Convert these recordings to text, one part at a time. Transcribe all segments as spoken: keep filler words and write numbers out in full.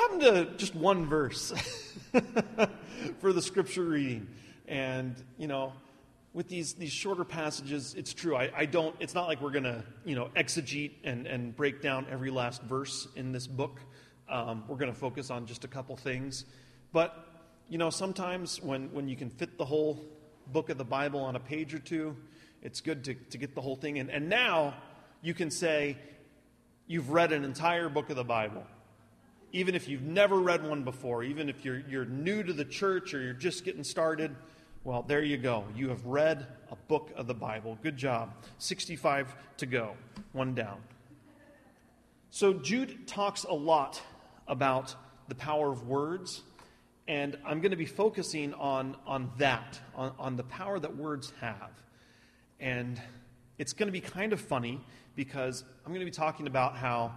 come to just one verse for the scripture reading. And, you know, with these these shorter passages, it's true. I, I don't, it's not like we're going to, you know, exegete and, and break down every last verse in this book. Um, we're going to focus on just a couple things. But, you know, sometimes when, when you can fit the whole book of the Bible on a page or two, it's good to, to get the whole thing in. And now you can say you've read an entire book of the Bible. Even if you've never read one before, even if you're you're new to the church or you're just getting started, well, there you go. You have read a book of the Bible. Good job. sixty-five to go. One down. So Jude talks a lot about the power of words, and I'm going to be focusing on, on that, on, on the power that words have. And it's going to be kind of funny because I'm going to be talking about how,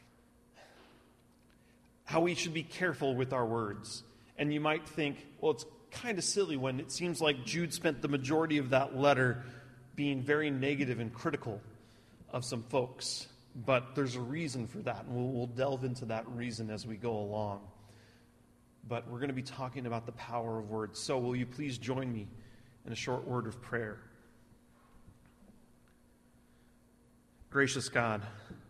how we should be careful with our words. And you might think, well, it's kind of silly when it seems like Jude spent the majority of that letter being very negative and critical of some folks. But there's a reason for that, and we'll, we'll delve into that reason as we go along. But we're going to be talking about the power of words. So will you please join me in a short word of prayer? Gracious God,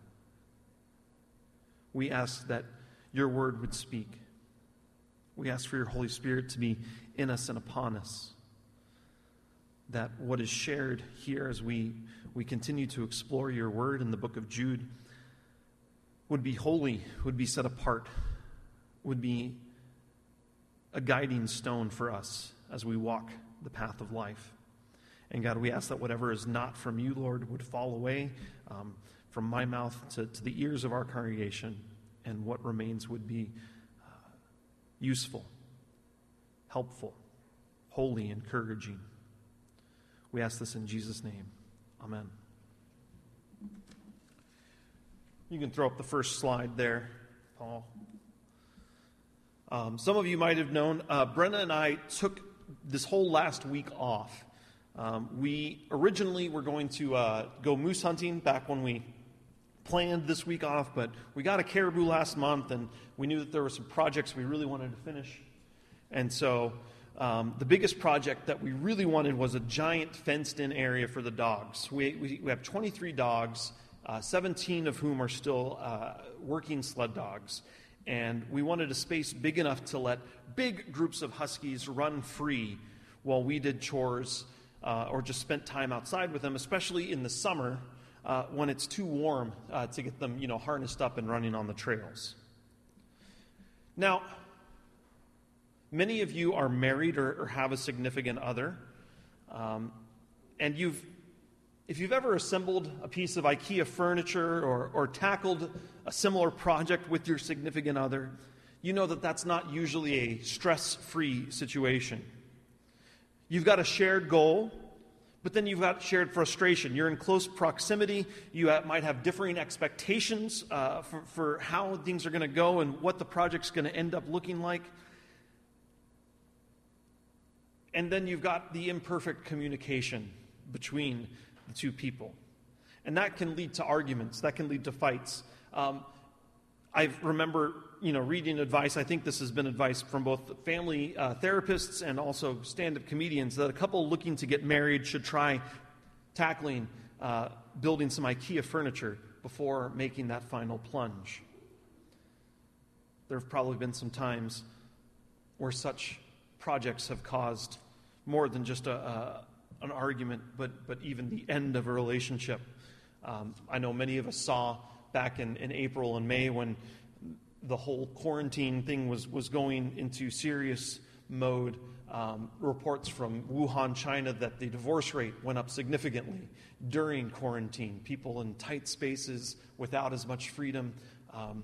we ask that your word would speak. We ask for your Holy Spirit to be in us and upon us. That what is shared here as we, we continue to explore your word in the book of Jude would be holy, would be set apart, would be a guiding stone for us as we walk the path of life. And God, we ask that whatever is not from you, Lord, would fall away um, from my mouth to, to the ears of our congregation, and what remains would be uh, useful, helpful, holy, encouraging. We ask this in Jesus' name. Amen. You can throw up the first slide there, Paul. Um, some of you might have known, uh, Brenna and I took this whole last week off. Um, we originally were going to uh, go moose hunting back when we planned this week off, but we got a caribou last month, and we knew that there were some projects we really wanted to finish. And so um, the biggest project that we really wanted was a giant fenced-in area for the dogs. We, we, we have twenty-three dogs, uh, seventeen of whom are still uh, working sled dogs. And we wanted a space big enough to let big groups of huskies run free while we did chores uh, or just spent time outside with them, especially in the summer uh, when it's too warm uh, to get them, you know, harnessed up and running on the trails. Now, many of you are married or, or have a significant other, um, and you've, if you've ever assembled a piece of IKEA furniture or, or tackled a similar project with your significant other, you know that that's not usually a stress-free situation. You've got a shared goal, but then you've got shared frustration. You're in close proximity. You have, might have differing expectations uh, for, for how things are going to go and what the project's going to end up looking like. And then you've got the imperfect communication between the two people. And that can lead to arguments. That can lead to fights. Um, I remember, you know, reading advice. I think this has been advice from both family uh, therapists and also stand-up comedians, that a couple looking to get married should try tackling uh, building some IKEA furniture before making that final plunge. There have probably been some times where such projects have caused more than just a, a an argument, but but even the end of a relationship. Um, I know many of us saw back in, in April and May when the whole quarantine thing was, was going into serious mode, um, reports from Wuhan, China, that the divorce rate went up significantly during quarantine. People in tight spaces without as much freedom. Um,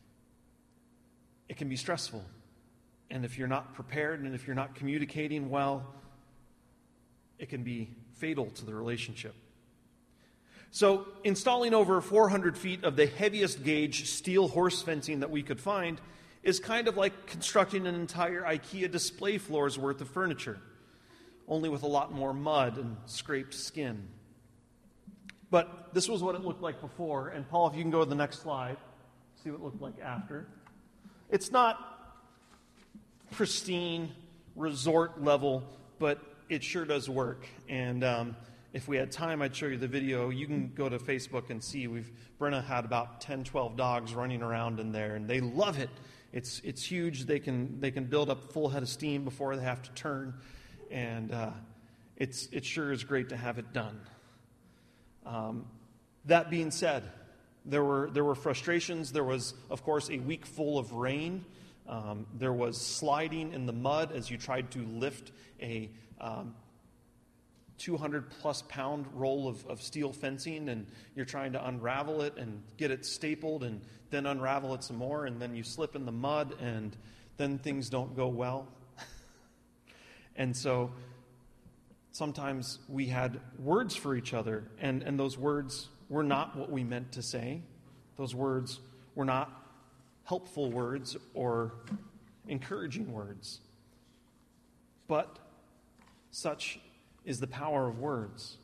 it can be stressful. And if you're not prepared and if you're not communicating well, it can be fatal to the relationship. So installing over four hundred feet of the heaviest gauge steel horse fencing that we could find is kind of like constructing an entire IKEA display floor's worth of furniture, only with a lot more mud and scraped skin. But this was what it looked like before. And Paul, if you can go to the next slide, see what it looked like after. It's not pristine, resort level, but it sure does work. And um, if we had time, I'd show you the video. You can go to Facebook and see. We've Brenna had about ten, twelve dogs running around in there, and they love it. It's it's huge. They can they can build up a full head of steam before they have to turn, and uh, it's it sure is great to have it done. Um, that being said, there were there were frustrations. There was, of course, a week full of rain. Um, there was sliding in the mud as you tried to lift a um, two hundred plus pound roll of, of steel fencing, and you're trying to unravel it and get it stapled and then unravel it some more, and then you slip in the mud, and then things don't go well. And so sometimes we had words for each other, and, and those words were not what we meant to say. Those words were not helpful words or encouraging words. But such is the power of words.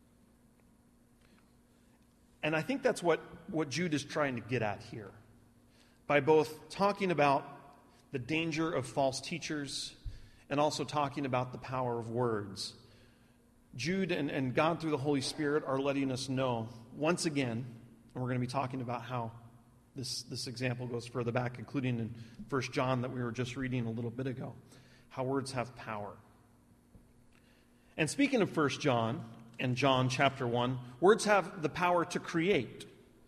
And I think that's what, what Jude is trying to get at here. By both talking about the danger of false teachers and also talking about the power of words. Jude and, and God through the Holy Spirit are letting us know, once again, and we're going to be talking about how This, this example goes further back, including in First John that we were just reading a little bit ago, how words have power. And speaking of First John and John chapter one, words have the power to create.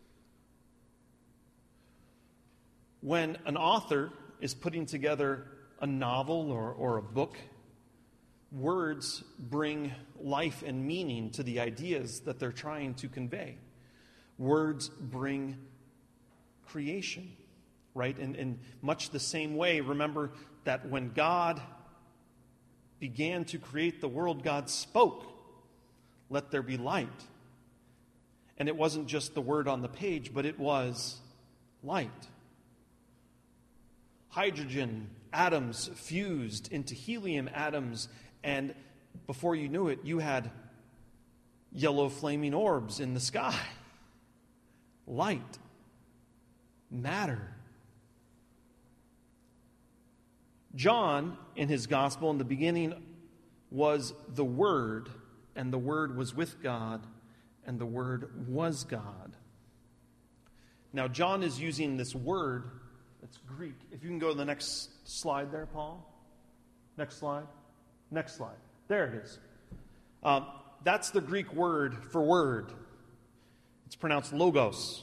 When an author is putting together a novel or, or a book, words bring life and meaning to the ideas that they're trying to convey. Words bring creation, right? And in much the same way, remember that when God began to create the world, God spoke, "Let there be light." And it wasn't just the word on the page, but it was light. Hydrogen atoms fused into helium atoms, and before you knew it, you had yellow flaming orbs in the sky. Light. Matter. John, in his gospel, in the beginning, was the Word, and the Word was with God, and the Word was God. Now, John is using this word that's Greek. If you can go to the next slide there, Paul. Next slide. Next slide. There it is. Um, that's the Greek word for word. It's pronounced logos.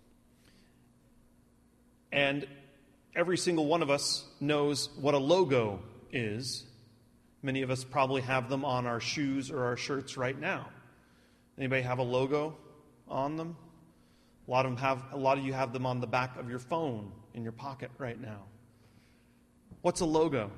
And every single one of us knows what a logo is. Many of us probably have them on our shoes or our shirts right now. Anybody have a logo on them? A lot of them have. A lot of you have them on the back of your phone in your pocket right now. What's a logo?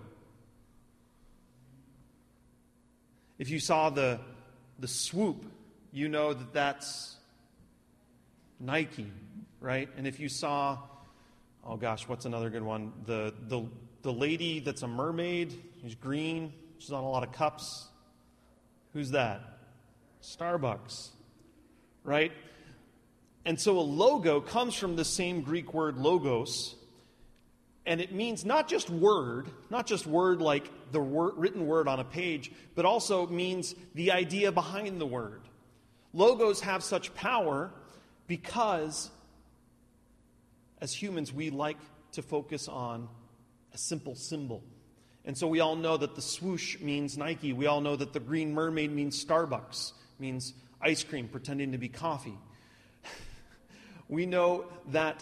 If you saw the the swoop, you know that that's Nike, right? And if you saw Oh gosh, what's another good one? The the the lady that's a mermaid, she's green, she's on a lot of cups. Who's that? Starbucks, right? And so a logo comes from the same Greek word logos, and it means not just word, not just word like the word, written word on a page, but also means the idea behind the word. Logos have such power because as humans, we like to focus on a simple symbol. And so we all know that the swoosh means Nike. We all know that the green mermaid means Starbucks, means ice cream pretending to be coffee. We know that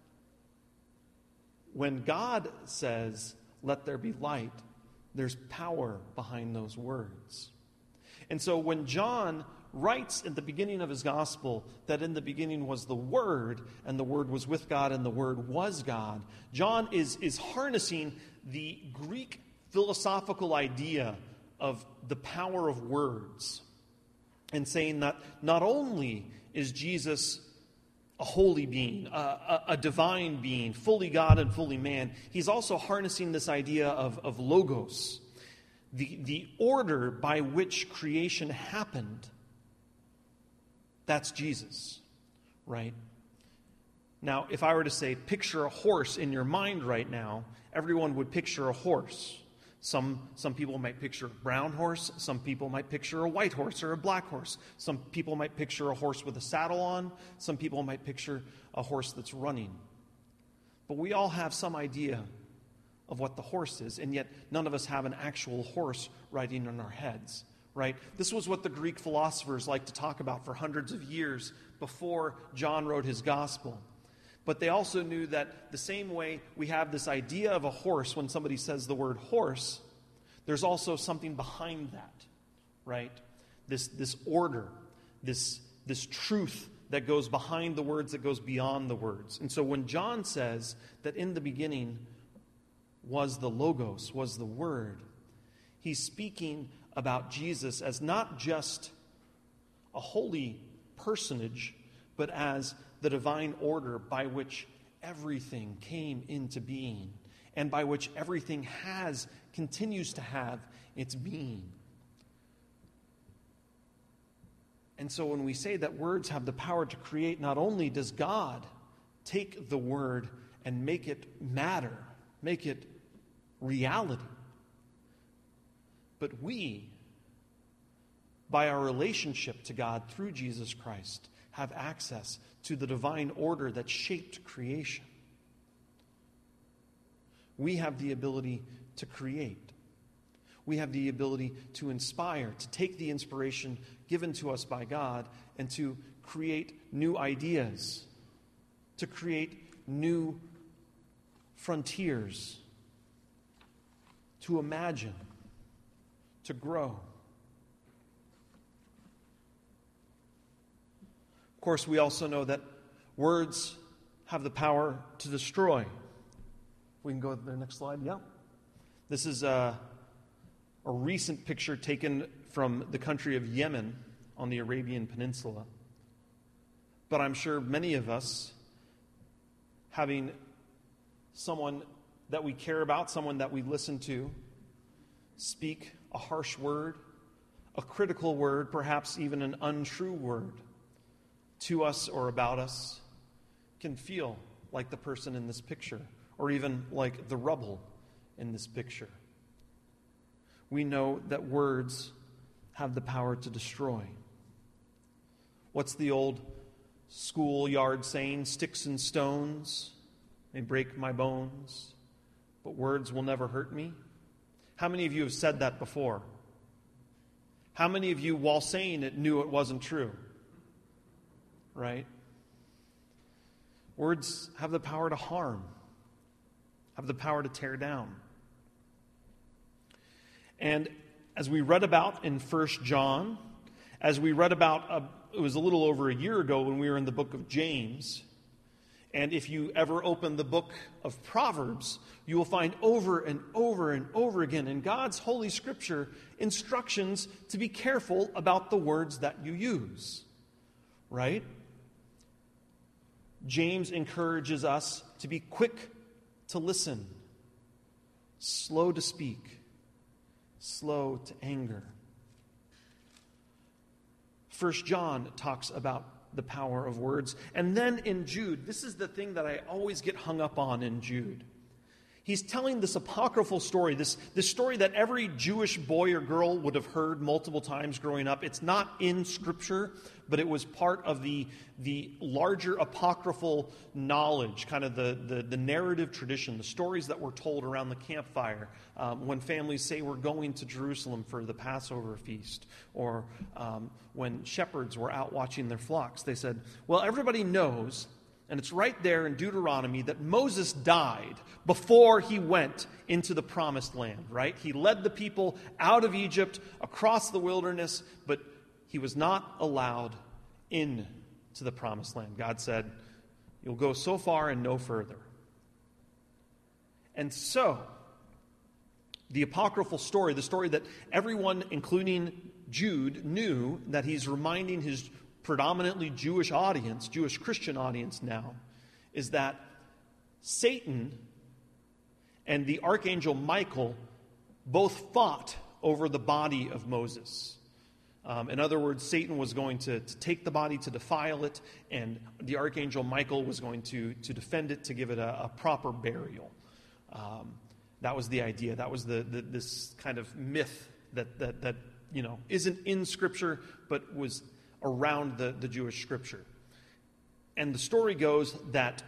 when God says, "Let there be light," there's power behind those words. And so when John writes at the beginning of his gospel that in the beginning was the Word, and the Word was with God, and the Word was God, John is, is harnessing the Greek philosophical idea of the power of words and saying that not only is Jesus a holy being, a, a, a divine being, fully God and fully man, he's also harnessing this idea of, of logos, the, the order by which creation happened. That's Jesus, right? Now, if I were to say, picture a horse in your mind right now, everyone would picture a horse. Some, some people might picture a brown horse. Some people might picture a white horse or a black horse. Some people might picture a horse with a saddle on. Some people might picture a horse that's running. But we all have some idea of what the horse is, and yet none of us have an actual horse riding in our heads, right? This was what the Greek philosophers liked to talk about for hundreds of years before John wrote his gospel. But they also knew that the same way we have this idea of a horse when somebody says the word horse, there's also something behind that, right? This, this order, this, this truth that goes behind the words, that goes beyond the words. And so when John says that in the beginning was the Logos, was the Word, he's speaking about Jesus as not just a holy personage, but as the divine order by which everything came into being and by which everything has, continues to have its being. And so when we say that words have the power to create, not only does God take the word and make it matter, make it reality, but we, by our relationship to God through Jesus Christ, have access to the divine order that shaped creation. We have the ability to create. We have the ability to inspire, to take the inspiration given to us by God and to create new ideas, to create new frontiers, to imagine, to grow. Of course, we also know that words have the power to destroy. We can go to the next slide. Yeah. This is a, a recent picture taken from the country of Yemen on the Arabian Peninsula. But I'm sure many of us, having someone that we care about, someone that we listen to, speak a harsh word, a critical word, perhaps even an untrue word, to us or about us, can feel like the person in this picture, or even like the rubble in this picture. We know that words have the power to destroy. What's the old schoolyard saying? Sticks and stones may break my bones, but words will never hurt me. How many of you have said that before? How many of you, while saying it, knew it wasn't true? Right? Words have the power to harm, have the power to tear down. And as we read about in First John, as we read about, uh, it was a little over a year ago when we were in the book of James, and if you ever open the book of Proverbs, you will find over and over and over again in God's Holy Scripture instructions to be careful about the words that you use. Right? James encourages us to be quick to listen, slow to speak, slow to anger. First John talks about the power of words. And then in Jude, this is the thing that I always get hung up on in Jude. He's telling this apocryphal story, this, this story that every Jewish boy or girl would have heard multiple times growing up. It's not in Scripture, but it was part of the, the larger apocryphal knowledge, kind of the, the, the narrative tradition, the stories that were told around the campfire um, when families say we're going to Jerusalem for the Passover feast, or um, when shepherds were out watching their flocks. They said, well, everybody knows, and it's right there in Deuteronomy, that Moses died before he went into the promised land, right? He led the people out of Egypt, across the wilderness, but he was not allowed into the promised land. God said, you'll go so far and no further. And so, the apocryphal story, the story that everyone, including Jude, knew, that he's reminding his predominantly Jewish audience, Jewish Christian audience now, is that Satan and the archangel Michael both fought over the body of Moses. Um, in other words, Satan was going to, to take the body to defile it, and the archangel Michael was going to, to defend it, to give it a, a proper burial. Um, that was the idea. That was the, the this kind of myth that, that, that you know isn't in Scripture, but was around the, the Jewish Scripture. And the story goes that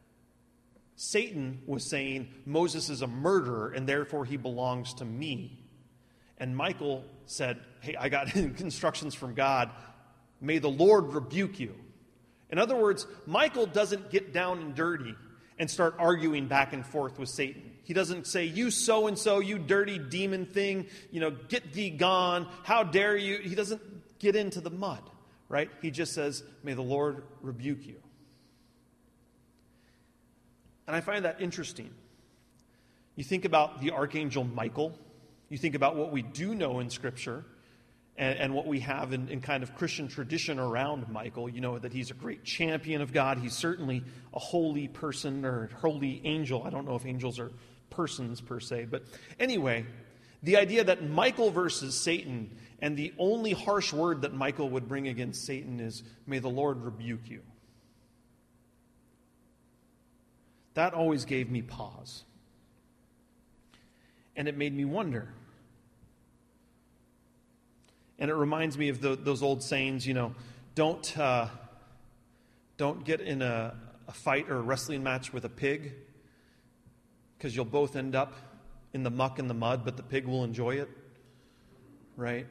Satan was saying, Moses is a murderer, and therefore he belongs to me. And Michael said, hey, I got instructions from God. May the Lord rebuke you. In other words, Michael doesn't get down and dirty and start arguing back and forth with Satan. He doesn't say, you so-and-so, you dirty demon thing, you know, get thee gone, how dare you. He doesn't get into the mud, right? He just says, may the Lord rebuke you. And I find that interesting. You think about the archangel Michael. You think about what we do know in Scripture and, and what we have in, in kind of Christian tradition around Michael. You know that he's a great champion of God. He's certainly a holy person or holy angel. I don't know if angels are persons per se. But anyway, the idea that Michael versus Satan, and the only harsh word that Michael would bring against Satan is, may the Lord rebuke you. That always gave me pause. And it made me wonder. And it reminds me of the, those old sayings, you know, don't uh, don't get in a, a fight or a wrestling match with a pig, because you'll both end up in the muck and the mud, but the pig will enjoy it, right?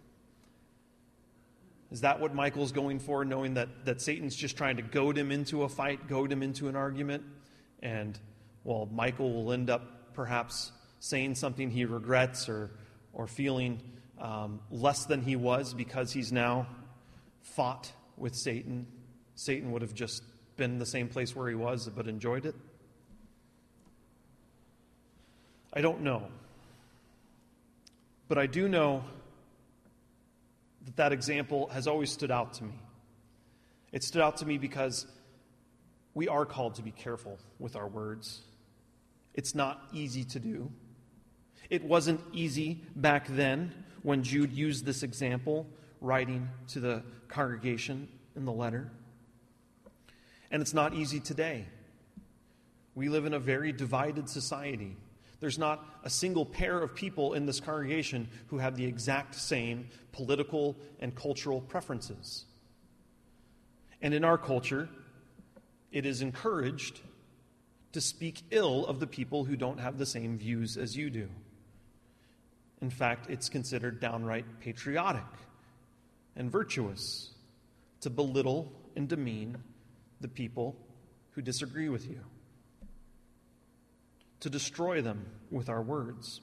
Is that what Michael's going for, knowing that, that Satan's just trying to goad him into a fight, goad him into an argument? And, well, Michael will end up perhaps saying something he regrets or or feeling um, less than he was because he's now fought with Satan. Satan would have just been the same place where he was but enjoyed it. I don't know. But I do know that that example has always stood out to me. It stood out to me because we are called to be careful with our words. It's not easy to do. It wasn't easy back then when Jude used this example, writing to the congregation in the letter. And it's not easy today. We live in a very divided society. There's not a single pair of people in this congregation who have the exact same political and cultural preferences. And in our culture, it is encouraged to speak ill of the people who don't have the same views as you do. In fact, it's considered downright patriotic and virtuous to belittle and demean the people who disagree with you, to destroy them with our words.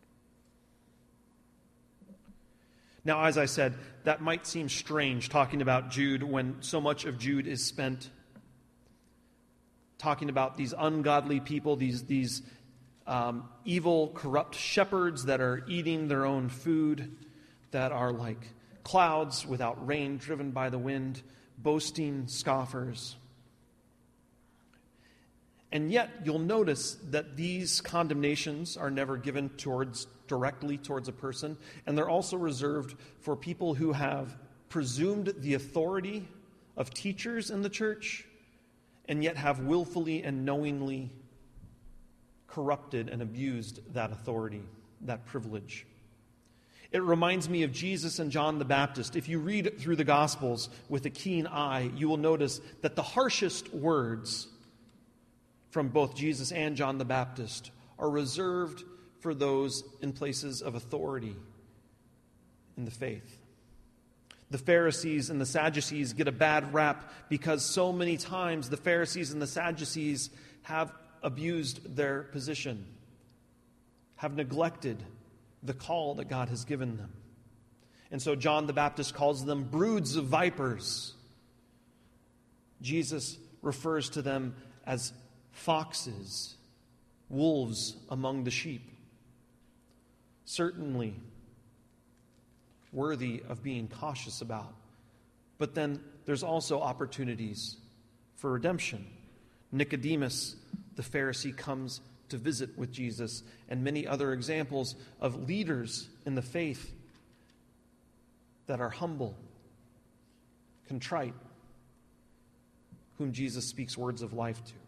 Now, as I said, that might seem strange talking about Jude when so much of Jude is spent talking about these ungodly people, these, these um, evil, corrupt shepherds that are eating their own food, that are like clouds without rain, driven by the wind, boasting scoffers. And yet, you'll notice that these condemnations are never given towards directly towards a person, and they're also reserved for people who have presumed the authority of teachers in the church, and yet have willfully and knowingly corrupted and abused that authority, that privilege. It reminds me of Jesus and John the Baptist. If you read through the Gospels with a keen eye, you will notice that the harshest words from both Jesus and John the Baptist are reserved for those in places of authority in the faith. The Pharisees and the Sadducees get a bad rap because so many times the Pharisees and the Sadducees have abused their position, have neglected the call that God has given them. And so John the Baptist calls them broods of vipers. Jesus refers to them as foxes, wolves among the sheep. Certainly worthy of being cautious about. But then there's also opportunities for redemption. Nicodemus, the Pharisee, comes to visit with Jesus, and many other examples of leaders in the faith that are humble, contrite, whom Jesus speaks words of life to.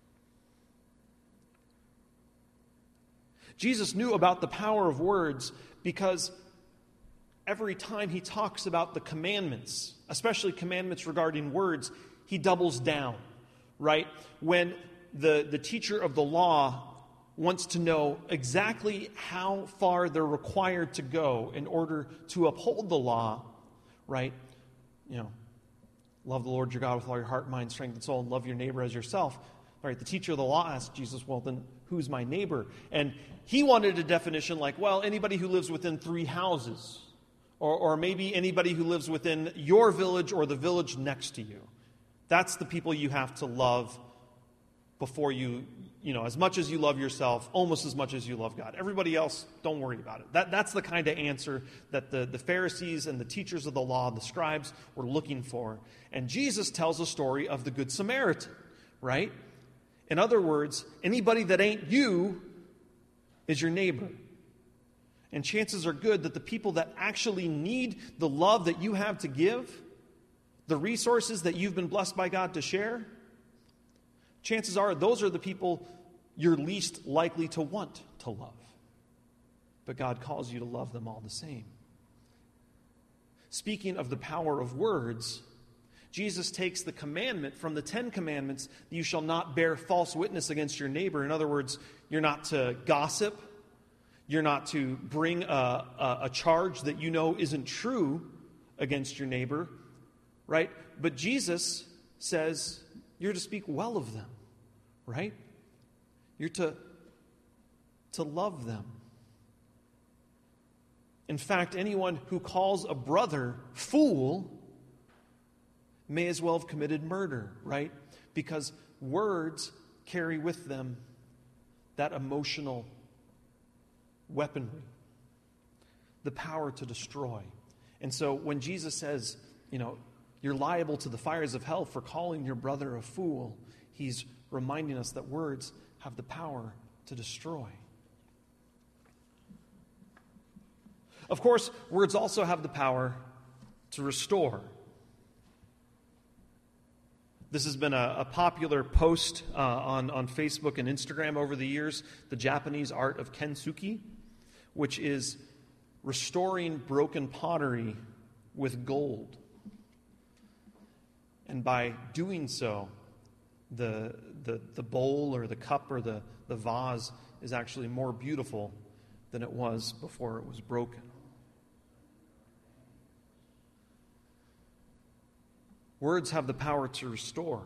Jesus knew about the power of words because every time he talks about the commandments, especially commandments regarding words, he doubles down, right? When the, the teacher of the law wants to know exactly how far they're required to go in order to uphold the law, right? You know, love the Lord your God with all your heart, mind, strength, and soul, and love your neighbor as yourself. Right? The teacher of the law asked Jesus, well, then who's my neighbor? And he wanted a definition like, well, anybody who lives within three houses, or, or maybe anybody who lives within your village or the village next to you. That's the people you have to love before you, you know, as much as you love yourself, almost as much as you love God. Everybody else, don't worry about it. That, that's the kind of answer that the, the Pharisees and the teachers of the law, the scribes, were looking for. And Jesus tells a story of the Good Samaritan, right? In other words, anybody that ain't you is your neighbor. And chances are good that the people that actually need the love that you have to give, the resources that you've been blessed by God to share, chances are those are the people you're least likely to want to love. But God calls you to love them all the same. Speaking of the power of words, Jesus takes the commandment from the Ten Commandments that you shall not bear false witness against your neighbor. In other words, you're not to gossip. You're not to bring a, a, a charge that you know isn't true against your neighbor, right? But Jesus says you're to speak well of them, right? You're to, to love them. In fact, anyone who calls a brother fool may as well have committed murder, right? Because words carry with them that emotional weaponry, the power to destroy. And so when Jesus says, you know, you're liable to the fires of hell for calling your brother a fool, he's reminding us that words have the power to destroy. Of course, words also have the power to restore. This has been a, a popular post uh, on, on Facebook and Instagram over the years, the Japanese art of kintsugi, which is restoring broken pottery with gold. And by doing so, the, the, the bowl or the cup or the, the vase is actually more beautiful than it was before it was broken. Words have the power to restore.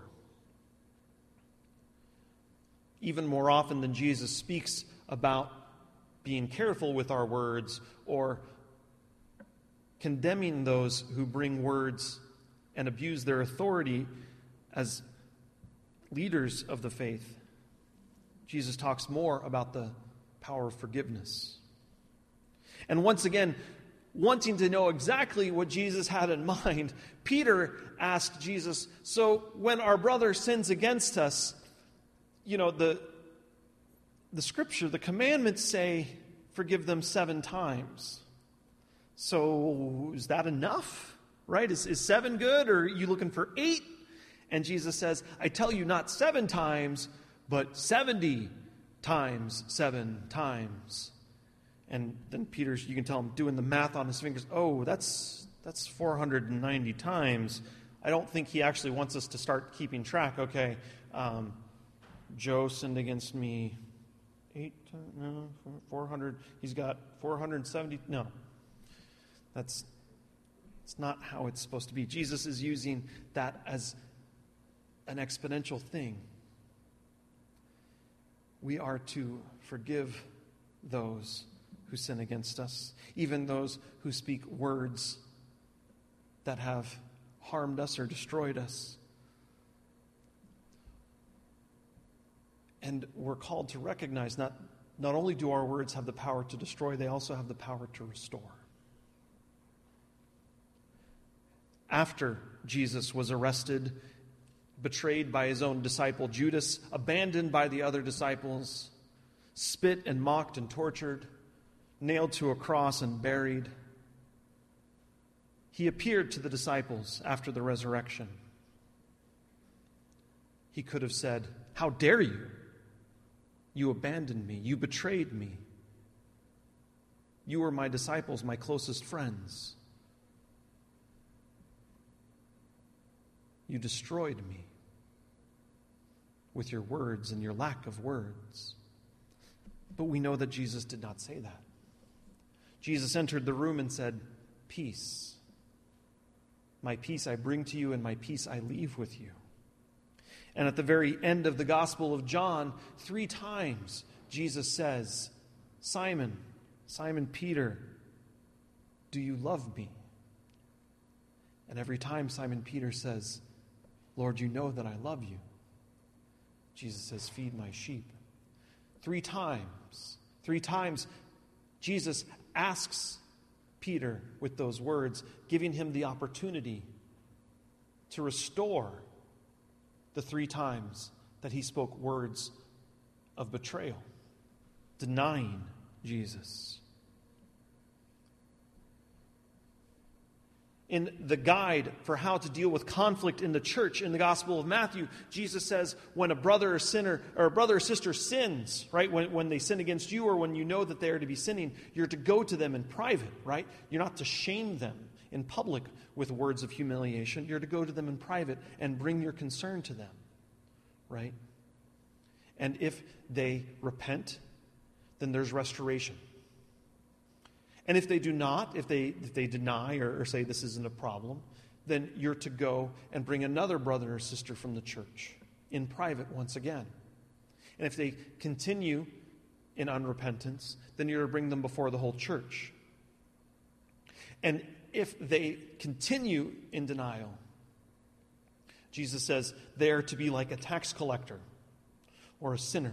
Even more often than Jesus speaks about being careful with our words or condemning those who bring words and abuse their authority as leaders of the faith, Jesus talks more about the power of forgiveness. And once again, wanting to know exactly what Jesus had in mind, Peter asked Jesus, so when our brother sins against us, you know, the, the scripture, the commandments say, forgive them seven times. So is that enough? Right? Is, is seven good, or are you looking for eight? And Jesus says, I tell you not seven times, but seventy times seven times. And then Peter's, you can tell him doing the math on his fingers, oh, that's that's four hundred ninety times. I don't think he actually wants us to start keeping track. Okay, um, Joe sinned against me eight, no, four hundred. He's got four hundred seventy. No, that's it's not how it's supposed to be. Jesus is using that as an exponential thing. We are to forgive those who sin against us, even those who speak words that have harmed us or destroyed us. And we're called to recognize not, not only do our words have the power to destroy, they also have the power to restore. After Jesus was arrested, betrayed by his own disciple Judas, abandoned by the other disciples, spit and mocked and tortured, nailed to a cross and buried, He appeared to the disciples after the resurrection. He could have said, "How dare you? You abandoned me. You betrayed me. You were my disciples, my closest friends. You destroyed me with your words and your lack of words." But we know that Jesus did not say that. Jesus entered the room and said, "Peace. My peace I bring to you, and my peace I leave with you." And at the very end of the Gospel of John, three times Jesus says, "Simon, Simon Peter, do you love me?" And every time Simon Peter says, "Lord, you know that I love you," Jesus says, "Feed my sheep." Three times, three times, Jesus asks Peter with those words, giving him the opportunity to restore the three times that he spoke words of betrayal, denying Jesus. In the guide for how to deal with conflict in the church in the Gospel of Matthew, Jesus says when a brother or sinner or a brother or sister sins, right, when, when they sin against you or when you know that they are to be sinning, you're to go to them in private, right? You're not to shame them in public with words of humiliation. You're to go to them in private and bring your concern to them, right? And if they repent, then there's restoration. And if they do not, if they if they deny or, or say this isn't a problem, then you're to go and bring another brother or sister from the church in private once again. And if they continue in unrepentance, then you're to bring them before the whole church. And if they continue in denial, Jesus says they are to be like a tax collector or a sinner,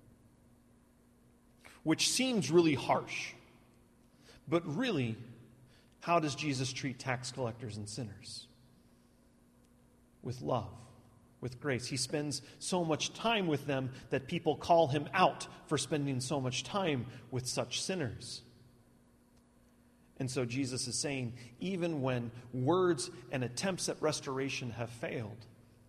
which seems really harsh. But really, how does Jesus treat tax collectors and sinners? With love, with grace. He spends so much time with them that people call him out for spending so much time with such sinners. And so Jesus is saying, even when words and attempts at restoration have failed,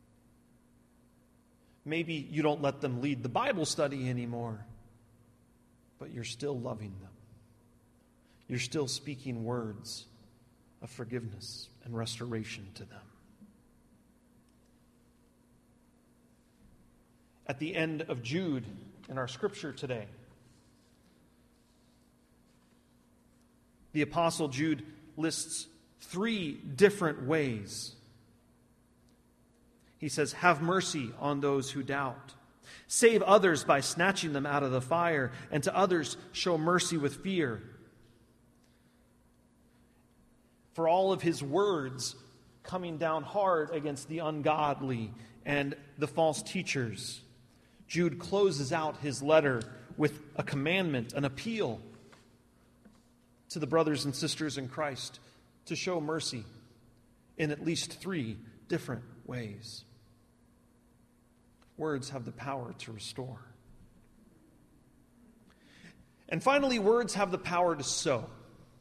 maybe you don't let them lead the Bible study anymore, but you're still loving them. You're still speaking words of forgiveness and restoration to them. At the end of Jude in our scripture today, the Apostle Jude lists three different ways. He says, "Have mercy on those who doubt. Save others by snatching them out of the fire, and to others show mercy with fear." For all of his words coming down hard against the ungodly and the false teachers, Jude closes out his letter with a commandment, an appeal to the brothers and sisters in Christ to show mercy in at least three different ways. Words have the power to restore. And finally, words have the power to sow.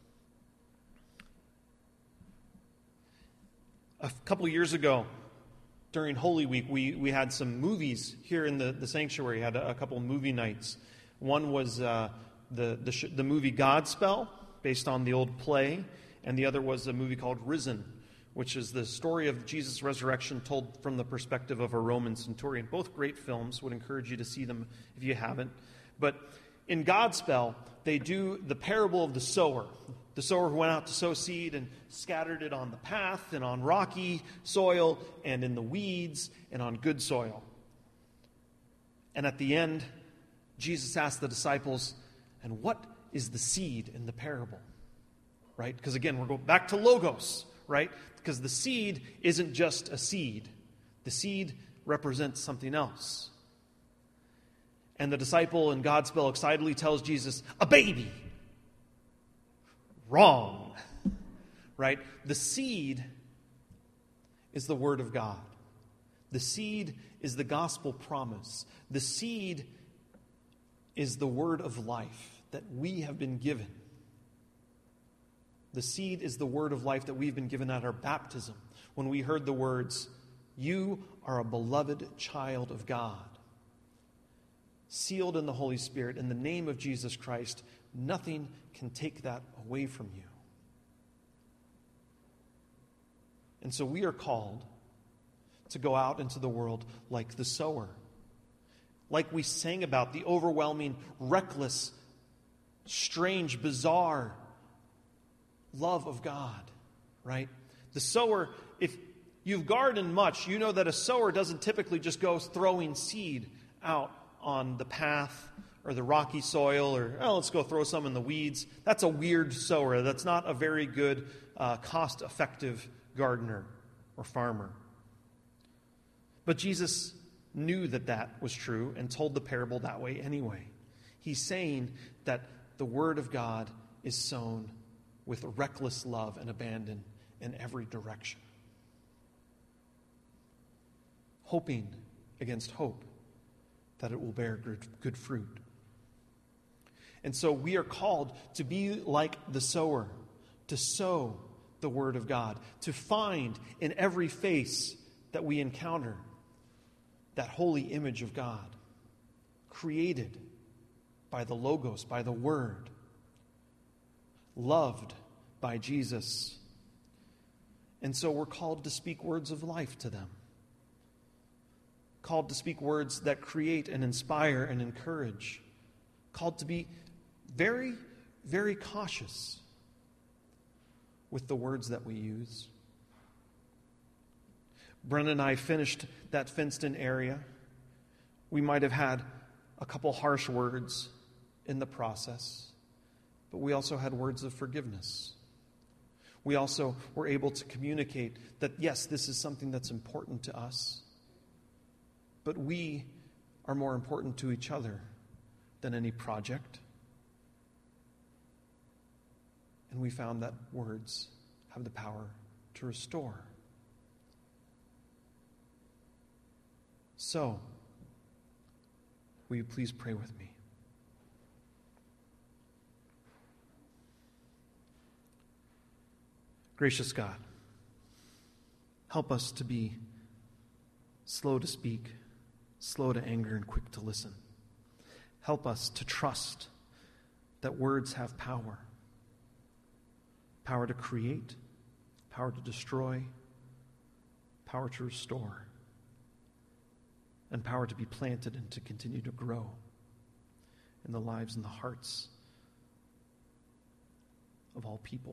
A couple of years ago, during Holy Week, we, we had some movies here in the, the sanctuary. We had a, a couple of movie nights. One was uh, the, the, sh- the movie Godspell, based on the old play, and the other was a movie called Risen, which is the story of Jesus' resurrection told from the perspective of a Roman centurion. Both great films. Would encourage you to see them if you haven't. But in Godspell, they do the parable of the sower. The sower who went out to sow seed and scattered it on the path and on rocky soil and in the weeds and on good soil. And at the end, Jesus asked the disciples, "And what is the seed in the parable?" Right? Because again, we're going back to logos, right? Because the seed isn't just a seed. The seed represents something else. And the disciple in Godspell excitedly tells Jesus, "A baby." Wrong. Right? The seed is the Word of God. The seed is the gospel promise. The seed is the word of life that we have been given. The seed is the word of life that we've been given at our baptism when we heard the words, "You are a beloved child of God." Sealed in the Holy Spirit, in the name of Jesus Christ, nothing can take that away from you. And so we are called to go out into the world like the sower. Like we sang about, the overwhelming, reckless, strange, bizarre love of God, right? The sower, if you've gardened much, you know that a sower doesn't typically just go throwing seed out on the path or the rocky soil, or, oh, let's go throw some in the weeds. That's a weird sower. That's not a very good, uh, cost-effective gardener or farmer. But Jesus knew that that was true and told the parable that way anyway. He's saying that the Word of God is sown with reckless love and abandon in every direction. Hoping against hope that it will bear good, good fruit. And so we are called to be like the sower, to sow the Word of God, to find in every face that we encounter that holy image of God, created by the Logos, by the Word, loved by Jesus. And so we're called to speak words of life to them. Called to speak words that create and inspire and encourage. Called to be very, very cautious with the words that we use. Brennan and I finished that fenced-in area. We might have had a couple harsh words in the process, but we also had words of forgiveness. We also were able to communicate that, yes, this is something that's important to us, but we are more important to each other than any project. And we found that words have the power to restore. So, will you please pray with me? Gracious God, help us to be slow to speak, slow to anger, and quick to listen. Help us to trust that words have power. Power to create, power to destroy, power to restore, and power to be planted and to continue to grow in the lives and the hearts of all people.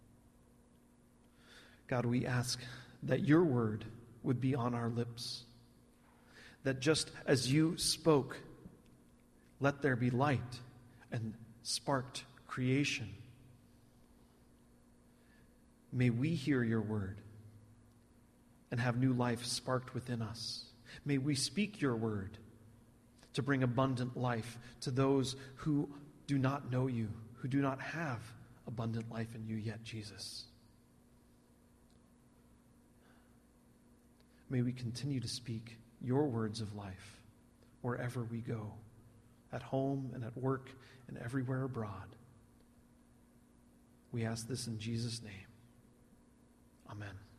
God, we ask that your word would be on our lips, that just as you spoke, let there be light, and sparked creation. May we hear your word and have new life sparked within us. May we speak your word to bring abundant life to those who do not know you, who do not have abundant life in you yet, Jesus. May we continue to speak your words of life wherever we go, at home and at work and everywhere abroad. We ask this in Jesus' name. Amen.